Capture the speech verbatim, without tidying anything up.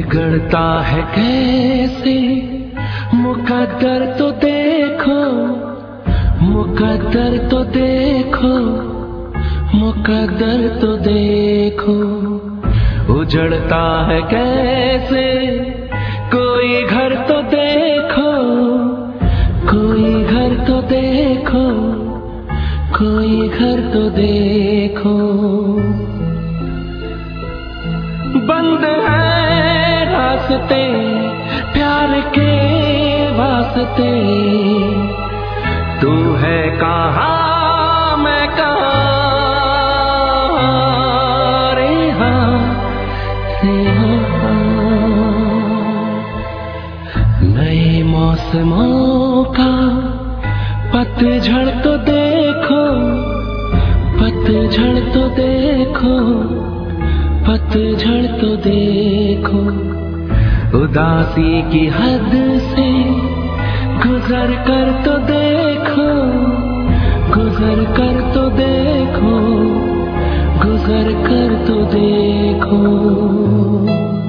बिगड़ता है कैसे मुकद्दर तो देखो, मुकद्दर तो देखो, मुकद्दर तो देखो। उजड़ता है कैसे कोई घर तो देखो, कोई घर तो देखो, कोई घर तो देखो। बंद है रास्ते प्यार के वास्ते, तू है कहाँ मैं कहाँ रे हाँ रे हाँ। नए मौसमों का पतझड़ तो देखो, पतझड़ तो देखो, पतझड़ तो देखो। उदासी की हद से गुजर कर तो देखो, गुजर कर तो देखो, गुजर कर तो देखो।